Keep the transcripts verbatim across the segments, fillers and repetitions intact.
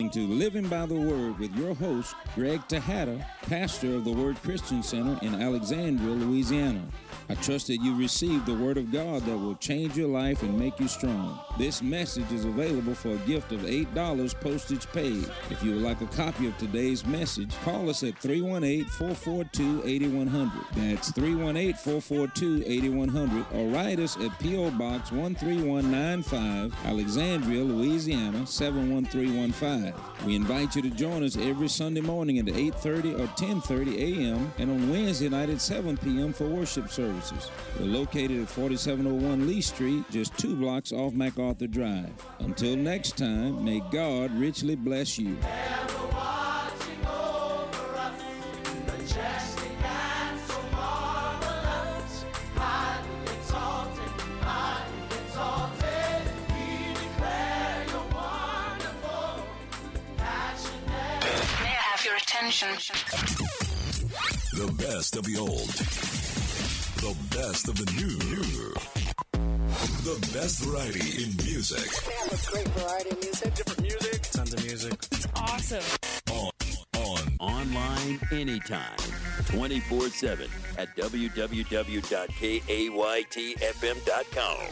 To Living by the Word with your host, Greg Tejada, pastor of the Word Christian Center in Alexandria, Louisiana. I trust that you received the Word of God that will change your life and make you strong. This message is available for a gift of eight dollars postage paid. If you would like a copy of today's message, call us at three one eight, four four two, eight one zero zero. That's three one eight, four four two, eight one zero zero, or write us at P O. Box one three one nine five, Alexandria, Louisiana, seven one three one five. We invite you to join us every Sunday morning at eight thirty or ten thirty a.m. and on Wednesday night at seven p.m. for worship services. We're located at forty-seven oh one Lee Street, just two blocks off MacArthur Drive. Until next time, may God richly bless you. The best of the old. The best of the new. The best variety in music. With great variety of music. Different music. Tons of music. It's awesome. On. On. Online anytime. twenty-four seven at w w w dot k a y t f m dot com.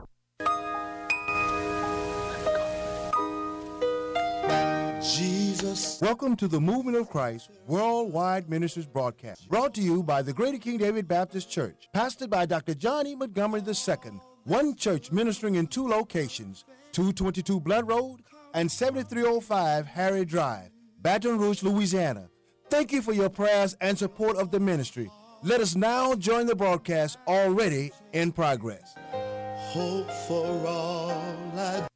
Jesus. Welcome to the Movement of Christ Worldwide Ministries broadcast, brought to you by the Greater King David Baptist Church, pastored by Doctor John E. Montgomery the Second, one church ministering in two locations, two twenty-two Blood Road and seventy-three oh five Harry Drive, Baton Rouge, Louisiana. Thank you for your prayers and support of the ministry. Let us now join the broadcast already in progress. Hope for all I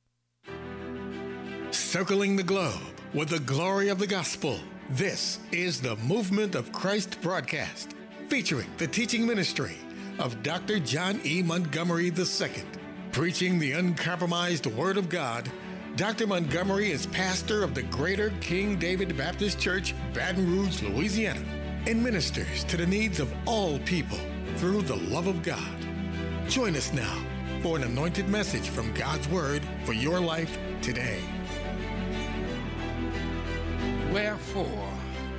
Circling the globe with the glory of the gospel. This is the Movement of Christ broadcast, featuring the teaching ministry of Doctor John E. Montgomery the Second. Preaching the uncompromised Word of God, Doctor Montgomery is pastor of the Greater King David Baptist Church, Baton Rouge, Louisiana, and ministers to the needs of all people through the love of God. Join us now for an anointed message from God's Word for your life today. Wherefore,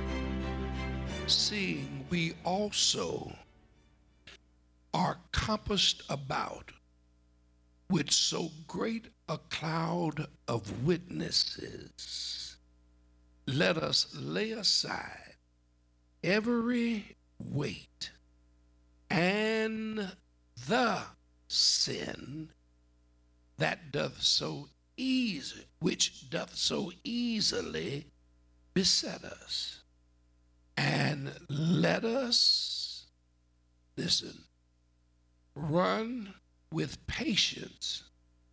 seeing we also are compassed about with so great a cloud of witnesses, let us lay aside every weight and the sin that doth so easy, which doth so easily beset us, and let us, listen, run with patience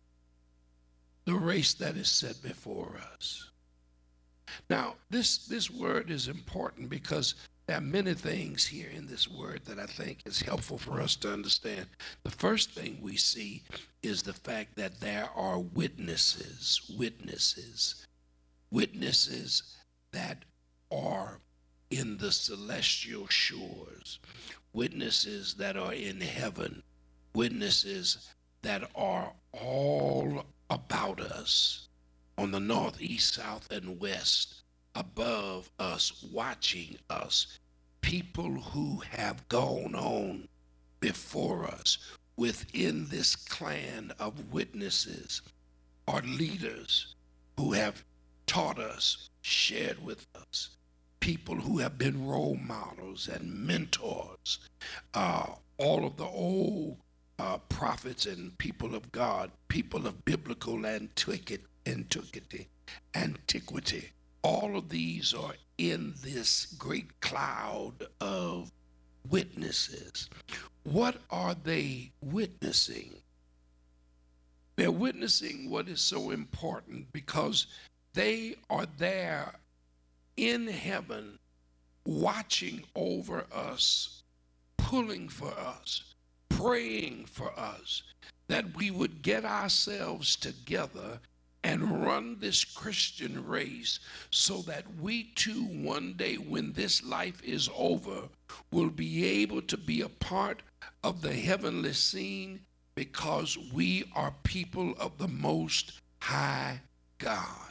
the race that is set before us. Now, this, this word is important because there are many things here in this word that I think is helpful for us to understand. The first thing we see is the fact that there are witnesses, witnesses, witnesses that are in the celestial shores, witnesses that are in heaven, witnesses that are all about us on the north, east, south, and west, above us, watching us, people who have gone on before us within this clan of witnesses are leaders who have taught us, shared with us, people who have been role models and mentors, uh, all of the old uh, prophets and people of God, people of biblical antiquity, antiquity, antiquity. All of these are in this great cloud of witnesses. What are they witnessing? They're witnessing what is so important because they are there in heaven watching over us, pulling for us, praying for us, that we would get ourselves together and run this Christian race so that we too one day when this life is over will be able to be a part of the heavenly scene because we are people of the Most High God.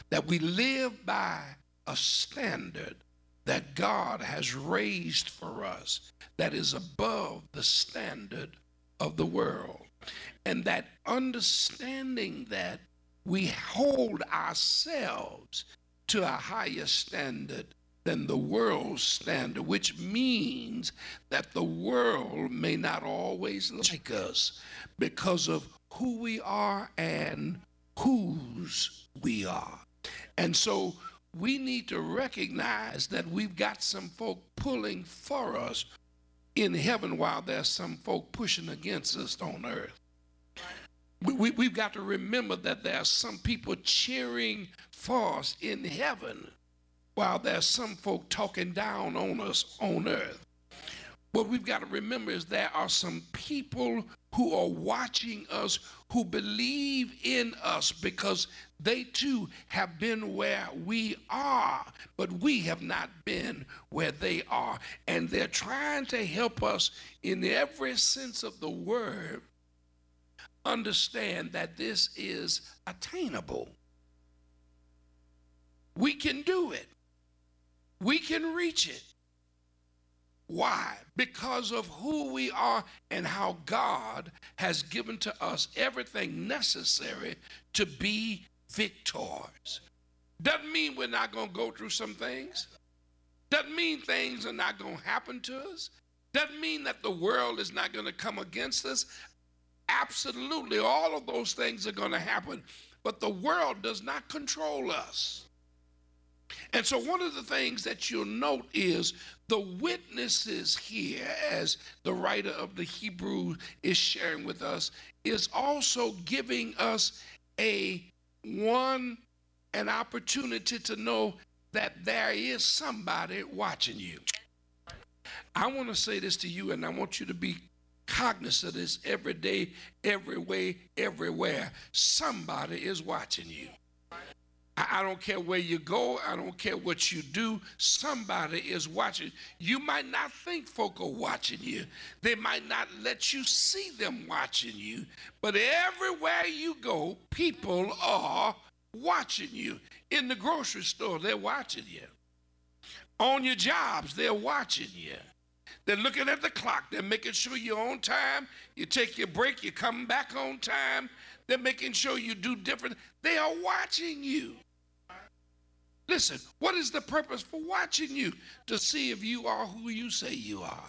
that we live by a standard that God has raised for us that is above the standard of the world. And that understanding that we hold ourselves to a higher standard than the world's standard, which means that the world may not always like us because of who we are and whose we are. And so we need to recognize that we've got some folk pulling for us in heaven while there's some folk pushing against us on earth. We, we, we've got to remember that there are some people cheering for us in heaven while there's some folk talking down on us on earth. What we've got to remember is there are some people who are watching us who believe in us because they too have been where we are, but we have not been where they are. And they're trying to help us in every sense of the word understand that this is attainable. We can do it. We can reach it. Why? Because of who we are and how God has given to us everything necessary to be victors. Doesn't mean we're not going to go through some things. Doesn't mean things are not going to happen to us. Doesn't mean that the world is not going to come against us. Absolutely, all of those things are going to happen. But the world does not control us. And so one of the things that you'll note is the witnesses here, as the writer of the Hebrew is sharing with us, is also giving us a one, an opportunity to know that there is somebody watching you. I want to say this to you, and I want you to be cognizant of this every day, every way, everywhere. Somebody is watching you. I don't care where you go. I don't care what you do. Somebody is watching. You might not think folk are watching you. They might not let you see them watching you. But everywhere you go, people are watching you. In the grocery store, they're watching you. On your jobs, they're watching you. They're looking at the clock. They're making sure you're on time. You take your break. You come back on time. They're making sure you do different. They are watching you. Listen, what is the purpose for watching you? To see if you are who you say you are.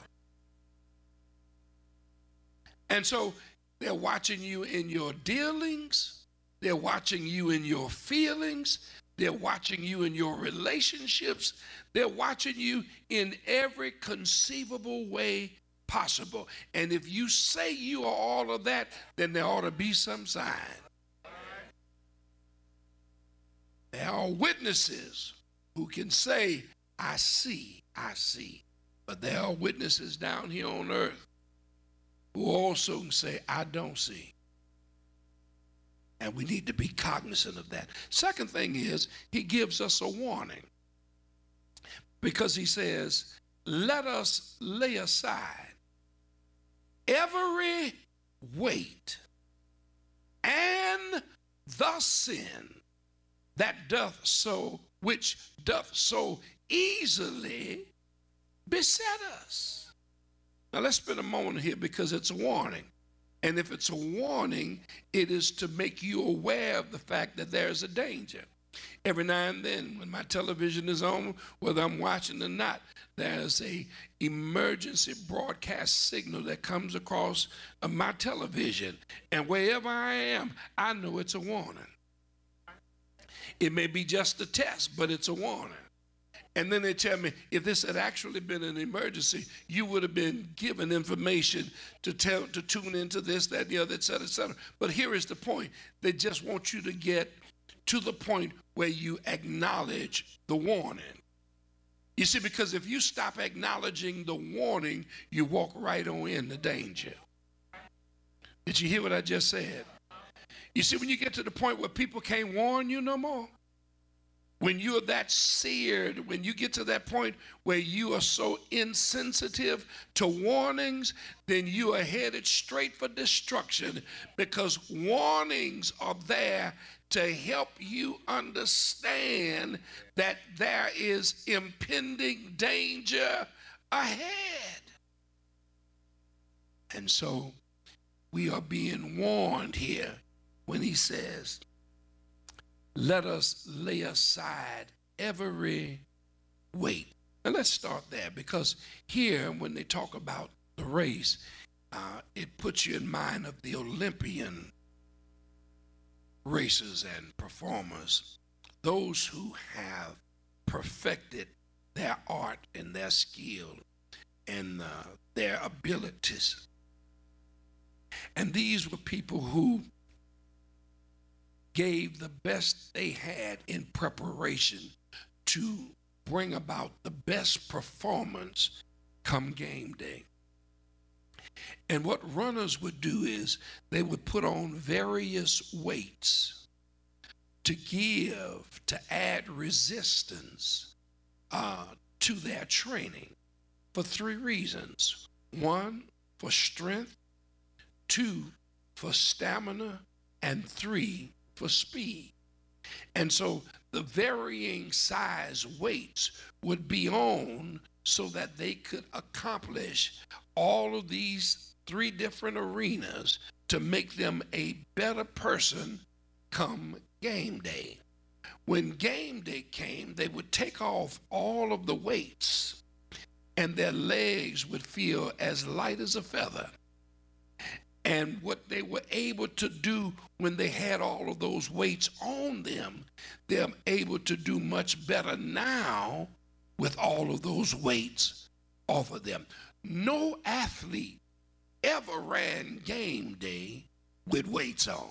And so they're watching you in your dealings. They're watching you in your feelings. They're watching you in your relationships. They're watching you in every conceivable way possible. And if you say you are all of that, then there ought to be some sign. There are witnesses who can say, I see, I see. But there are witnesses down here on earth who also can say, I don't see. And we need to be cognizant of that. Second thing is, he gives us a warning. Because he says, let us lay aside every weight and the sin that doth so, which doth so easily beset us. Now let's spend a moment here because it's a warning. And if it's a warning, it is to make you aware of the fact that there's a danger. Every now and then when my television is on, whether I'm watching or not, there's a emergency broadcast signal that comes across uh, my television. And wherever I am, I know it's a warning. It may be just a test, but it's a warning. And then they tell me, if this had actually been an emergency, you would have been given information to tell, to tune into this, that, the other, et cetera, et cetera. But here is the point. They just want you to get to the point where you acknowledge the warning. You see, because if you stop acknowledging the warning, you walk right on into danger. Did you hear what I just said? You see, when you get to the point where people can't warn you no more, When you're that seared, when you get to that point where you are so insensitive to warnings, then you are headed straight for destruction, because warnings are there to help you understand that there is impending danger ahead. And so we are being warned here when he says, let us lay aside every weight. Now let's start there, because here when they talk about the race, uh, it puts you in mind of the Olympian racers and performers, those who have perfected their art and their skill and uh, their abilities. And these were people who gave the best they had in preparation to bring about the best performance come game day. And what runners would do is they would put on various weights to give, to add resistance uh, to their training for three reasons. One, for strength. Two, for stamina. And three, for speed. And so the varying size weights would be on so that they could accomplish all of these three different arenas to make them a better person come game day. When game day came, they would take off all of the weights and their legs would feel as light as a feather. And what they were able to do when they had all of those weights on them, they're able to do much better now with all of those weights off of them. No athlete ever ran game day with weights on.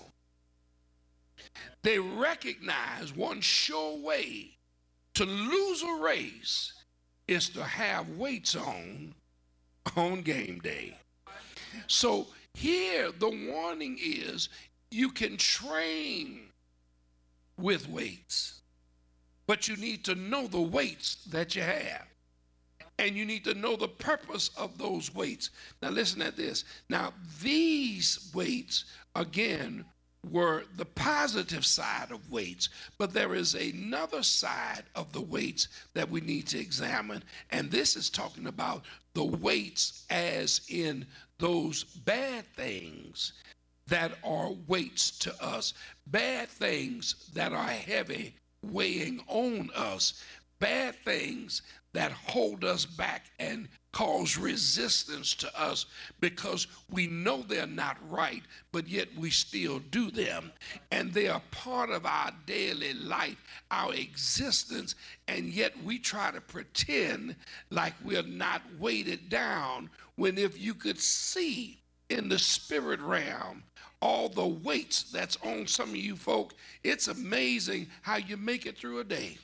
They recognize one sure way to lose a race is to have weights on on game day. So here, the warning is you can train with weights, but you need to know the weights that you have. And you need to know the purpose of those weights. Now, listen at this. Now, these weights, again, were the positive side of weights, but there is another side of the weights that we need to examine. And this is talking about the weights as in those bad things that are weights to us, bad things that are heavy weighing on us, bad things that hold us back and cause resistance to us because we know they're not right, but yet we still do them. And they are part of our daily life, our existence, and yet we try to pretend like we're not weighted down, when if you could see in the spirit realm all the weights that's on some of you folk, it's amazing how you make it through a day.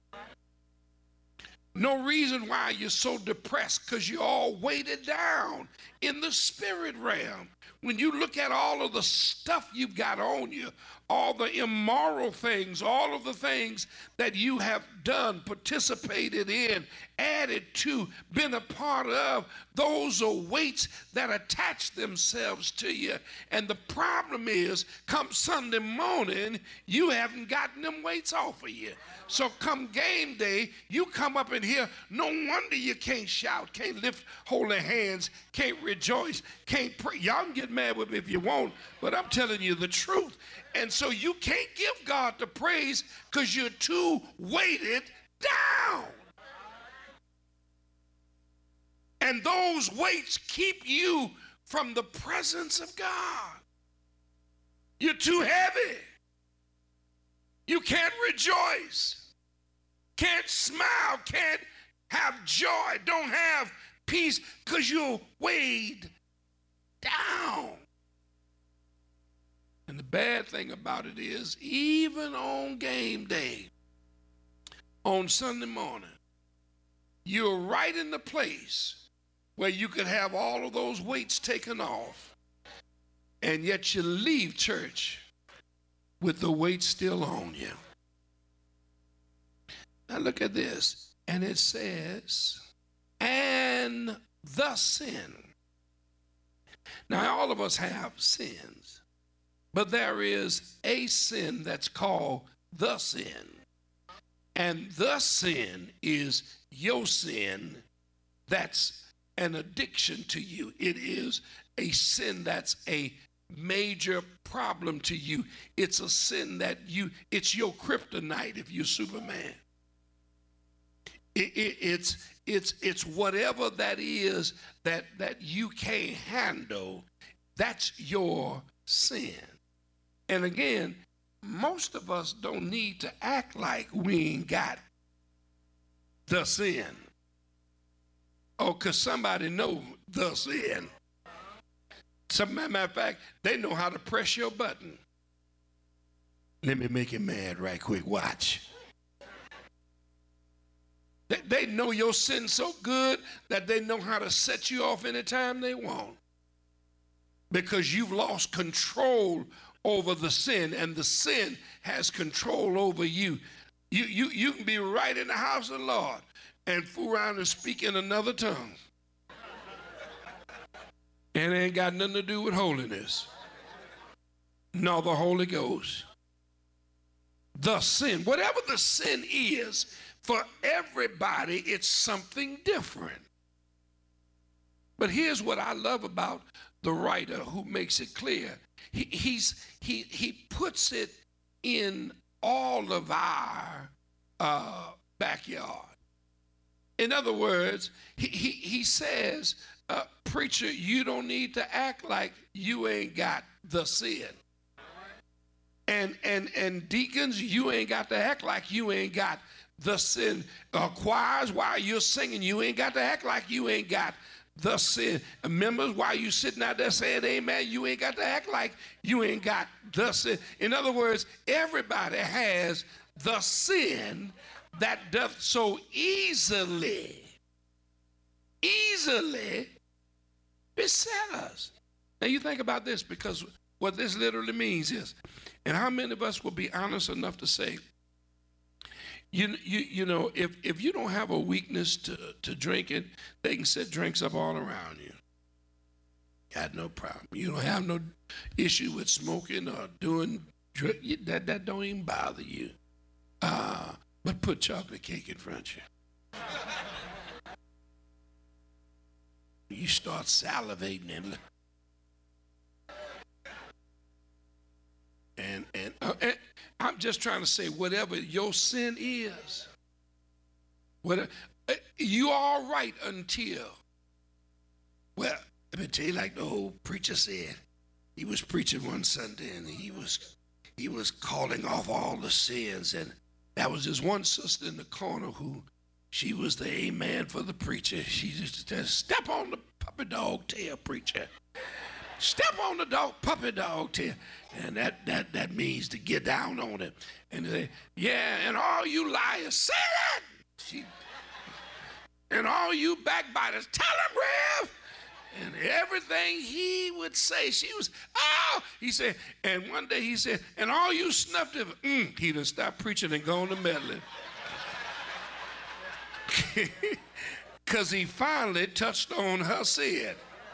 No reason why you're so depressed, because you're all weighted down in the spirit realm. When you look at all of the stuff you've got on you, all the immoral things, all of the things that you have done, participated in, added to, been a part of, those are weights that attach themselves to you. And the problem is, come Sunday morning, you haven't gotten them weights off of you. So come game day, you come up in here, no wonder you can't shout, can't lift holy hands, can't rejoice, can't pray. Y'all can get mad with me if you want, but I'm telling you the truth. And so you can't give God the praise because you're too weighted down. And those weights keep you from the presence of God. You're too heavy. You can't rejoice, can't smile, can't have joy, don't have peace because you're weighed down. And the bad thing about it is, even on game day, on Sunday morning, you're right in the place where you could have all of those weights taken off, and yet you leave church with the weight still on you. Now look at this. And it says, and the sin. Now all of us have sins, but there is a sin that's called the sin. And the sin is your sin that's an addiction to you. It is a sin that's a major problem to you. It's a sin that you, it's your kryptonite if you're Superman. It, it, it's it's it's whatever that is that that you can't handle. That's your sin. And again, most of us don't need to act like we ain't got the sin. Oh, because somebody know the sin. Some matter of fact, they know how to press your button. Let me make you mad right quick. Watch. They, they know your sin so good that they know how to set you off anytime they want. Because you've lost control over the sin, and the sin has control over you. You, you, you can be right in the house of the Lord and fool around and speak in another tongue. And it ain't got nothing to do with holiness. No, the Holy Ghost. The sin, whatever the sin is, for everybody, it's something different. But here's what I love about the writer who makes it clear. He, he's, he, he puts it in all of our uh, backyard. In other words, he, he, he says, uh, preacher, you don't need to act like you ain't got the sin. And, and, and deacons, you ain't got to act like you ain't got the sin. Uh, choirs, while you're singing, you ain't got to act like you ain't got the sin. Members, while you sitting out there saying amen, you ain't got to act like you ain't got the sin. In other words, everybody has the sin that doth so easily, easily beset us. Now you think about this, because what this literally means is, and how many of us will be honest enough to say, You, you, you know, if, if you don't have a weakness to, to drinking, they can set drinks up all around you. Got no problem. You don't have no issue with smoking or doing that. That don't even bother you. Uh, but put chocolate cake in front of you. You start salivating and and and, uh, and I'm just trying to say, whatever your sin is, whatever, you all right until, well, let me tell you, like the old preacher said, he was preaching one Sunday and he was he was calling off all the sins, and that was this one sister in the corner who, she was the amen for the preacher. She just said, step on the puppy dog tail, preacher. Step on the dog, puppy dog tail. And that, that, that means to get down on it. And they say, yeah, and all you liars, say that. She, and all you backbiters, tell him, Rev. And everything he would say, she was, oh, he said, and one day he said, and all you snuffed it, mm, he done stopped preaching and gone to meddling. Because he finally touched on her sin.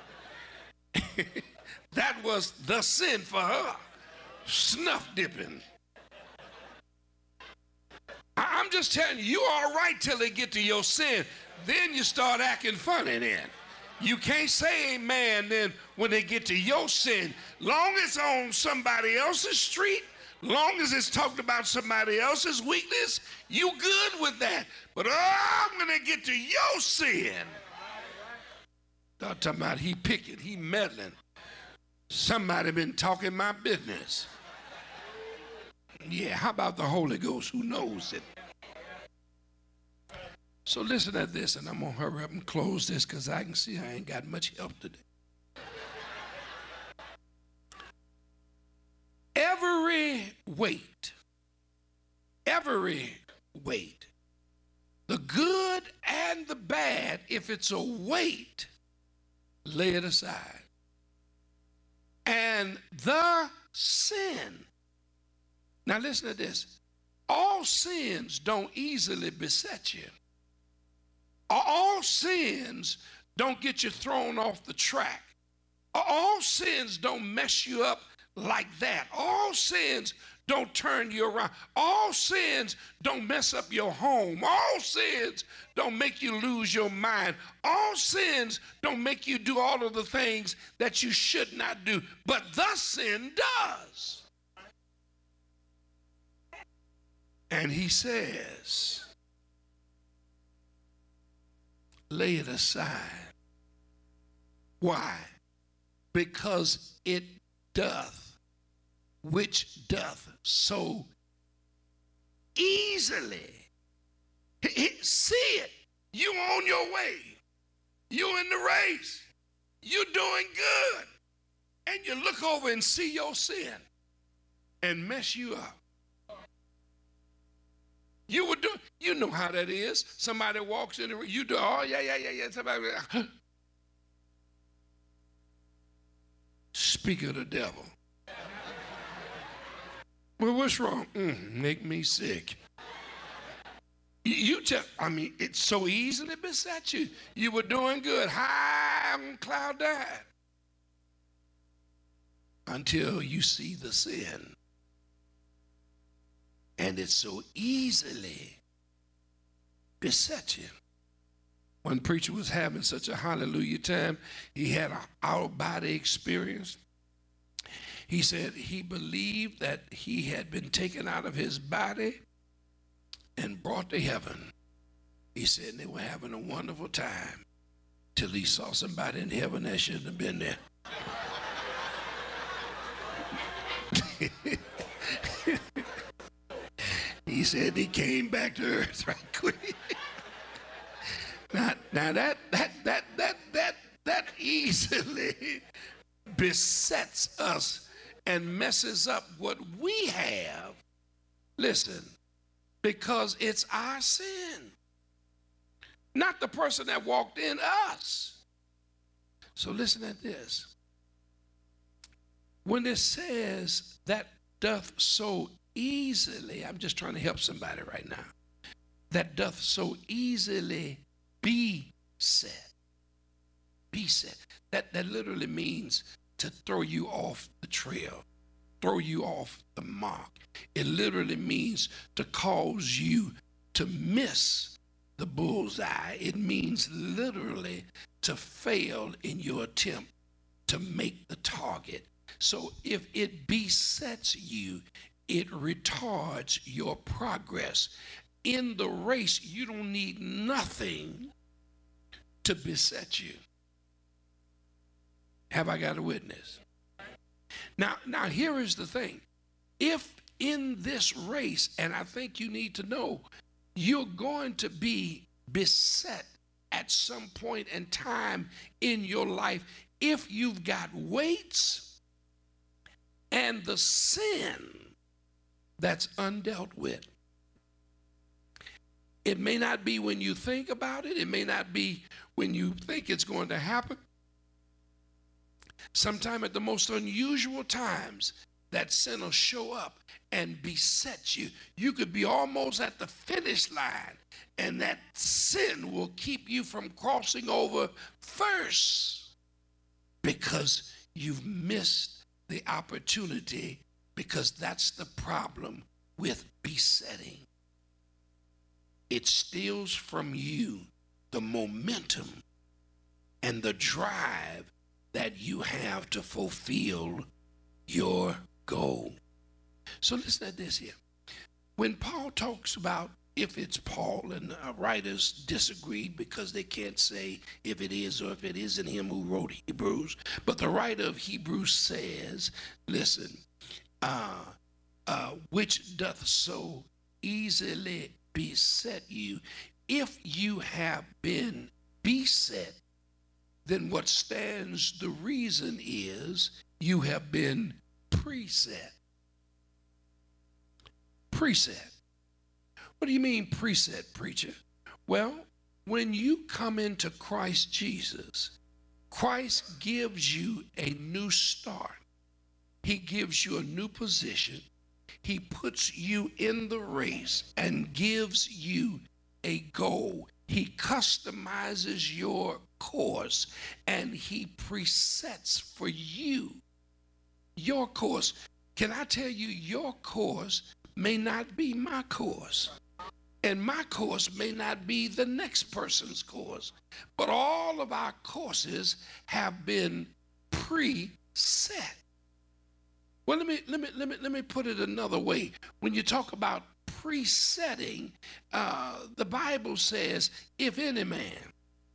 That was the sin for her, snuff dipping. I- I'm just telling you, you all right till they get to your sin. Then you start acting funny then. You can't say amen then when they get to your sin. Long as it's on somebody else's street, long as it's talking about somebody else's weakness, you good with that. But oh, when they get to your sin, start talking about he picking, he meddling. Somebody been talking my business. Yeah, how about the Holy Ghost who knows it? So listen at this, and I'm going to hurry up and close this because I can see I ain't got much help today. Every weight, every weight, the good and the bad, if it's a weight, lay it aside. And the sin. Now listen to this. all sins don't easily beset you. All sins don't get you thrown off the track. All sins don't mess you up like that. All sins don't turn you around. All sins don't mess up your home. All sins don't make you lose your mind. All sins don't make you do all of the things that you should not do. But the sin does. And he says, lay it aside. Why? Because it doth, which doth so easily. See it. You on your way. You in the race. You doing good. And you look over and see your sin and mess you up. You would do, you know how that is. Somebody walks in the room, you do, oh, yeah, yeah, yeah, yeah. Somebody, speak of the devil. Well, what's wrong? Mm, make me sick. You just, I mean, it's so easily beset you. You were doing good, high on cloud nine, until you see the sin. And it so easily beset you. One preacher was having such a hallelujah time, he had an out-of-body experience. He said he believed that he had been taken out of his body and brought to heaven. He said they were having a wonderful time till he saw somebody in heaven that shouldn't have been there. He said he came back to earth right quick. now, now that that that that that that easily besets us and messes up what we have. Listen, because it's our sin, not the person that walked in us. So listen at this. When it says that doth so easily, I'm just trying to help somebody right now, that doth so easily beset. Beset. That, that literally means to throw you off the trail, throw you off the mark. It literally means to cause you to miss the bullseye. It means literally to fail in your attempt to make the target. So if it besets you, it retards your progress. In the race, you don't need nothing to beset you. Have I got a witness? Now, now here is the thing. If in this race, and I think you need to know, you're going to be beset at some point in time in your life, if you've got weights and the sin that's undealt with. It may not be when you think about it. It may not be when you think it's going to happen. Sometime at the most unusual times, that sin will show up and beset you. You could be almost at the finish line, and that sin will keep you from crossing over first because you've missed the opportunity, because that's the problem with besetting. It steals from you the momentum and the drive that you have to fulfill your goal. So listen to this here. When Paul talks about, if it's Paul, and uh, writers disagreed because they can't say if it is or if it isn't him who wrote Hebrews, but the writer of Hebrews says, listen, uh, uh, which doth so easily beset you. If you have been beset, then what stands the reason is you have been preset. Preset. What do you mean preset, preacher? Well, when you come into Christ Jesus, Christ gives you a new start. He gives you a new position. he puts you in the race and gives you a goal. He customizes your course and he presets for you your course. Can I tell you, your course may not be my course, and my course may not be the next person's course, but all of our courses have been preset. Well, let me let me let me let me put it another way. When you talk about presetting, uh, the Bible says, "If any man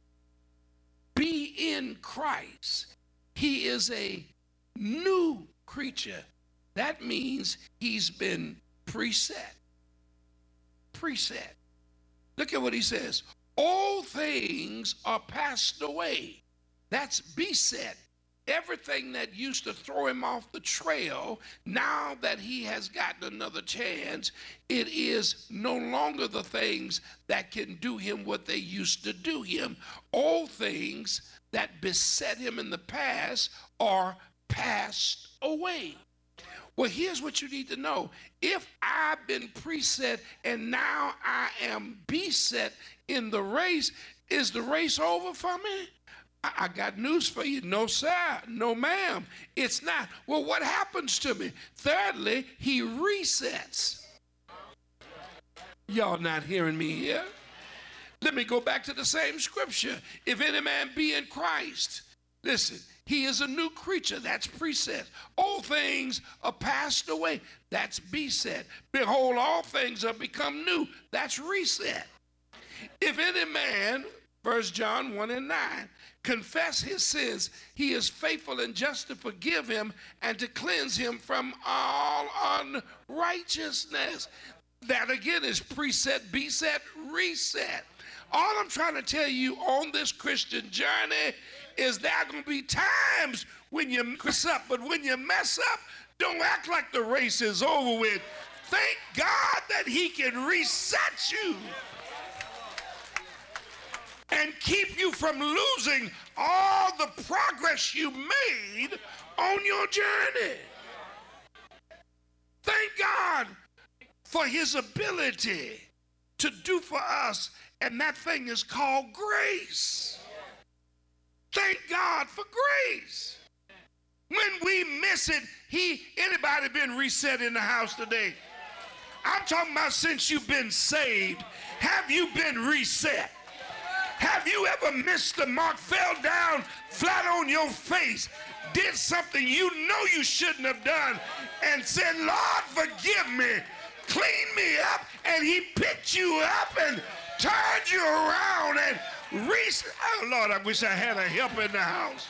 be in Christ, he is a new creature." That means he's been preset. Preset. Look at what he says. All things are passed away. That's beset. Everything that used to throw him off the trail, now that he has gotten another chance, it is no longer the things that can do him what they used to do him. All things that beset him in the past are passed away. Well, here's what you need to know. If I've been preset and now I am beset in the race, is the race over for me? I, I got news for you. No, sir. No, ma'am. It's not. Well, what happens to me? Thirdly, he resets. Y'all not hearing me here? Let me go back to the same scripture. If any man be in Christ, listen, he is a new creature. That's preset. All things are passed away. That's beset. Behold, all things are become new. That's reset. If any man, First John one and nine, confess his sins, he is faithful and just to forgive him and to cleanse him from all unrighteousness. That again is preset, beset, reset. All I'm trying to tell you on this Christian journey is there are going to be times when you mess up, but when you mess up, don't act like the race is over with. Thank God that he can reset you and keep you from losing all the progress you made on your journey. Thank God for his ability to do for us, and that thing is called grace. Thank God for grace. When we miss it, he, anybody been reset in the house today? I'm talking about since you've been saved. Have you been reset? Have you ever missed the mark, fell down flat on your face, did something you know you shouldn't have done, and said, Lord, forgive me, clean me up, and he picked you up and turned you around and reset. Oh, Lord, I wish I had a help in the house.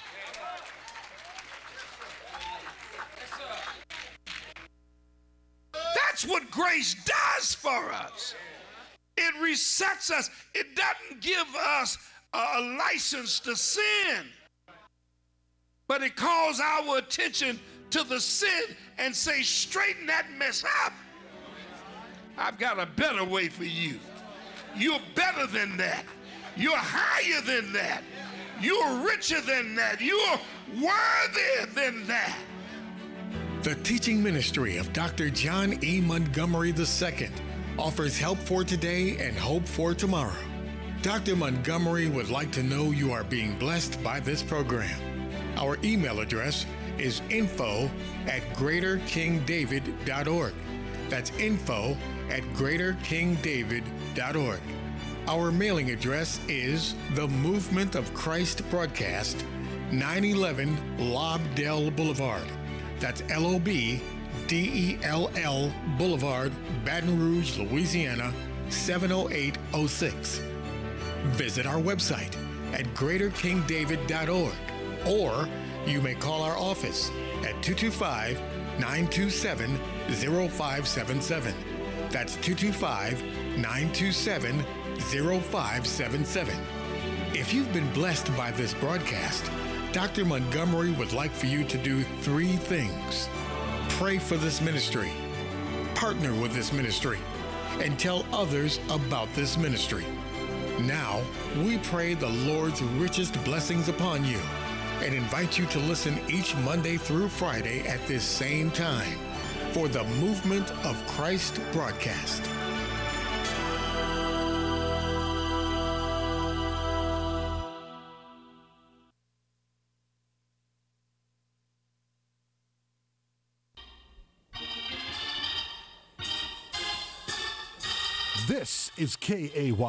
That's what grace does for us. It resets us. It doesn't give us a license to sin, but it calls our attention to the sin and say, straighten that mess up. I've got a better way for you. You're better than that. You're higher than that. You're richer than that. You're worthier than that. The teaching ministry of Doctor John E. Montgomery the Second offers help for today and hope for tomorrow. Doctor Montgomery would like to know you are being blessed by this program. Our email address is info at greater king david dot org. That's info at greater king david dot org. Our mailing address is The Movement of Christ Broadcast, nine eleven Lobdell Boulevard. That's L O B D E L L Boulevard, Baton Rouge, Louisiana, seven oh eight oh six. Visit our website at greater king david dot org, or you may call our office at two two five, nine two seven, oh five seven seven. That's two two five, nine two seven, oh five seven seven. If you've been blessed by this broadcast, Doctor Montgomery would like for you to do three things. Pray for this ministry, partner with this ministry, and tell others about this ministry. Now, we pray the Lord's richest blessings upon you and invite you to listen each Monday through Friday at this same time. for the Movement of Christ broadcast. This is K A Y